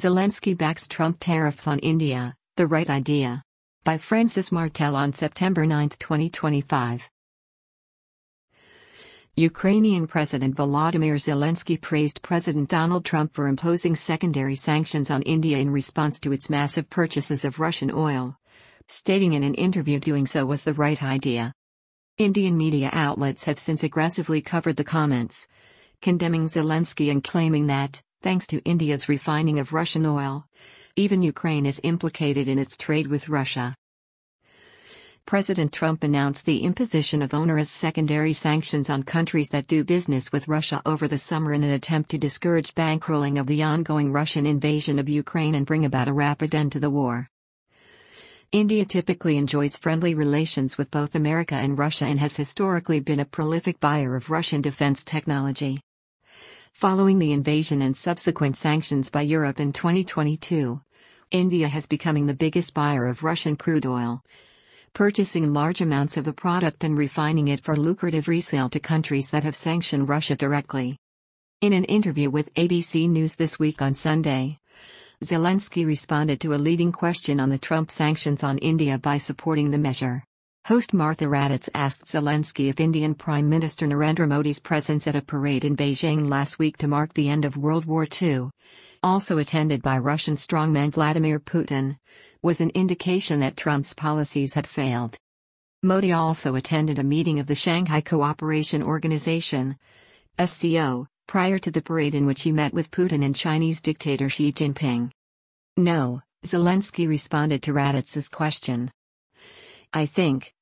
Zelensky backs Trump tariffs on India, the right idea. By Francis Martel on September 9, 2025. Ukrainian President Volodymyr Zelensky praised President Donald Trump for imposing secondary sanctions on India in response to its massive purchases of Russian oil, stating in an interview doing so was the right idea. Indian media outlets have since aggressively covered the comments, condemning Zelensky and claiming that, thanks to India's refining of Russian oil, even Ukraine is implicated in its trade with Russia. President Trump announced the imposition of onerous secondary sanctions on countries that do business with Russia over the summer in an attempt to discourage bankrolling of the ongoing Russian invasion of Ukraine and bring about a rapid end to the war. India typically enjoys friendly relations with both America and Russia and has historically been a prolific buyer of Russian defense technology. Following the invasion and subsequent sanctions by Europe in 2022, India has become the biggest buyer of Russian crude oil, purchasing large amounts of the product and refining it for lucrative resale to countries that have sanctioned Russia directly. In an interview with ABC News This Week on Sunday, Zelensky responded to a leading question on the Trump sanctions on India by supporting the measure. Host Martha Raddatz asked Zelensky if Indian Prime Minister Narendra Modi's presence at a parade in Beijing last week to mark the end of World War II, also attended by Russian strongman Vladimir Putin, was an indication that Trump's policies had failed. Modi also attended a meeting of the Shanghai Cooperation Organization, SCO, prior to the parade in which he met with Putin and Chinese dictator Xi Jinping. No, Zelensky responded to Raddatz's question. I think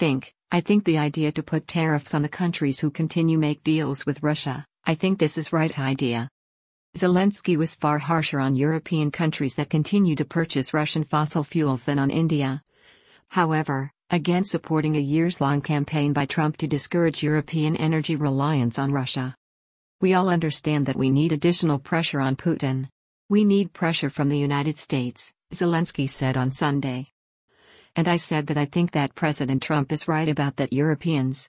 the idea to put tariffs on the countries who continue make deals with Russia, I think this is right idea. Zelensky was far harsher on European countries that continue to purchase Russian fossil fuels than on India. However, again supporting a years-long campaign by Trump to discourage European energy reliance on Russia. We all understand that we need additional pressure on Putin. We need pressure from the United States, Zelensky said on Sunday. And I said that I think that President Trump is right about that Europeans.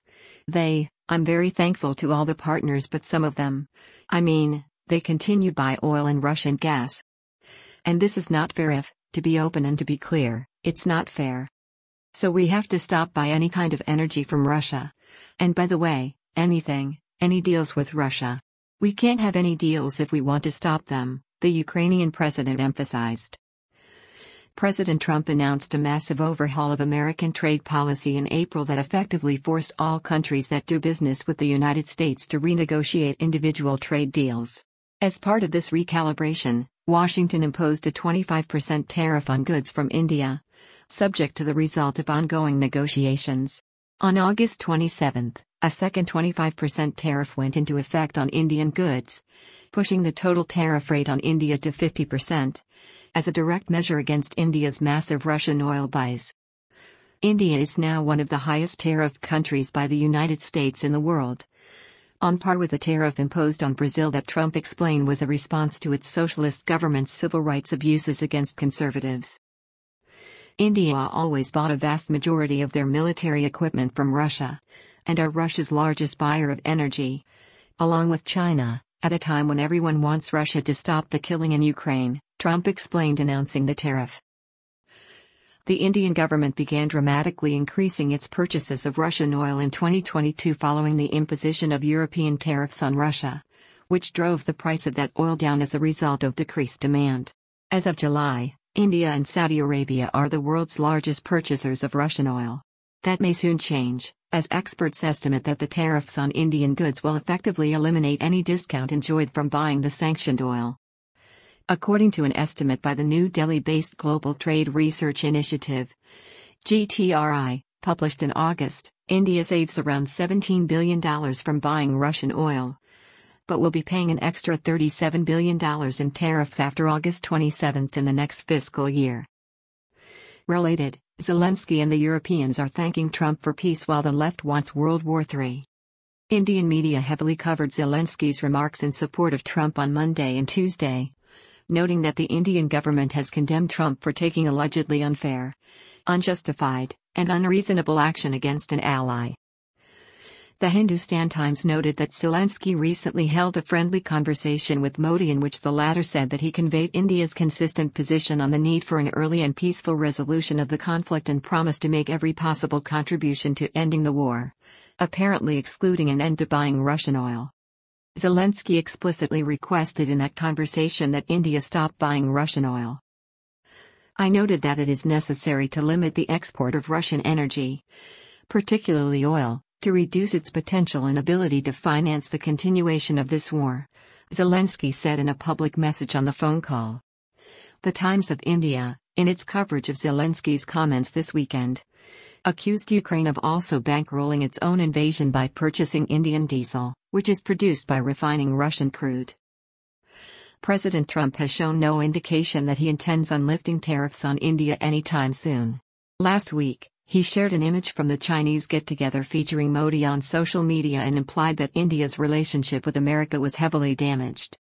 I'm very thankful to all the partners, but some of them, they continue to buy oil and Russian gas. And this is not fair to be open and to be clear, it's not fair. So we have to stop buy any kind of energy from Russia. And by the way, any deals with Russia. We can't have any deals if we want to stop them, the Ukrainian president emphasized. President Trump announced a massive overhaul of American trade policy in April that effectively forced all countries that do business with the United States to renegotiate individual trade deals. As part of this recalibration, Washington imposed a 25% tariff on goods from India, subject to the result of ongoing negotiations. On August 27, a second 25% tariff went into effect on Indian goods, pushing the total tariff rate on India to 50%, as a direct measure against India's massive Russian oil buys. India is now one of the highest tariffed countries by the United States in the world, on par with the tariff imposed on Brazil that Trump explained was a response to its socialist government's civil rights abuses against conservatives. India always bought a vast majority of their military equipment from Russia, and are Russia's largest buyer of energy, along with China, at a time when everyone wants Russia to stop the killing in Ukraine, Trump explained, announcing the tariff. The Indian government began dramatically increasing its purchases of Russian oil in 2022 following the imposition of European tariffs on Russia, which drove the price of that oil down as a result of decreased demand. As of July, India and Saudi Arabia are the world's largest purchasers of Russian oil. That may soon change, as experts estimate that the tariffs on Indian goods will effectively eliminate any discount enjoyed from buying the sanctioned oil. According to an estimate by the New Delhi-based Global Trade Research Initiative, GTRI, published in August, India saves around $17 billion from buying Russian oil, but will be paying an extra $37 billion in tariffs after August 27 in the next fiscal year. Related, Zelensky and the Europeans are thanking Trump for peace while the left wants World War III. Indian media heavily covered Zelensky's remarks in support of Trump on Monday and Tuesday, noting that the Indian government has condemned Trump for taking allegedly unfair, unjustified, and unreasonable action against an ally. The Hindustan Times noted that Zelensky recently held a friendly conversation with Modi in which the latter said that he conveyed India's consistent position on the need for an early and peaceful resolution of the conflict and promised to make every possible contribution to ending the war, apparently excluding an end to buying Russian oil. Zelensky explicitly requested in that conversation that India stop buying Russian oil. I noted that it is necessary to limit the export of Russian energy, particularly oil, to reduce its potential inability to finance the continuation of this war, Zelensky said in a public message on the phone call. The Times of India, in its coverage of Zelensky's comments this weekend, accused Ukraine of also bankrolling its own invasion by purchasing Indian diesel, which is produced by refining Russian crude. President Trump has shown no indication that he intends on lifting tariffs on India anytime soon. Last week, he shared an image from the Chinese get-together featuring Modi on social media and implied that India's relationship with America was heavily damaged.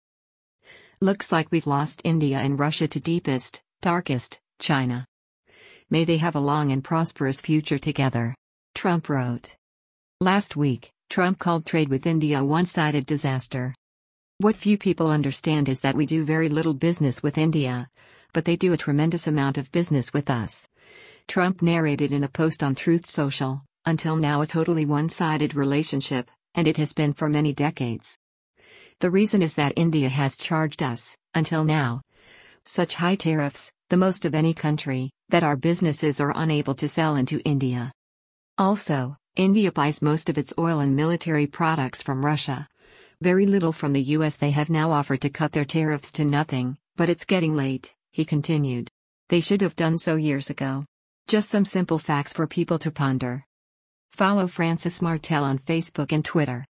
Looks like we've lost India and Russia to deepest, darkest, China. May they have a long and prosperous future together, Trump wrote. Last week, Trump called trade with India a one-sided disaster. What few people understand is that we do very little business with India, but they do a tremendous amount of business with us, Trump narrated in a post on Truth Social. Until now a totally one-sided relationship, and it has been for many decades. The reason is that India has charged us, until now, such high tariffs, the most of any country, that our businesses are unable to sell into India. Also, India buys most of its oil and military products from Russia. Very little from the US. They have now offered to cut their tariffs to nothing, but it's getting late, he continued. They should have done so years ago. Just some simple facts for people to ponder. Follow Francis Martel on Facebook and Twitter.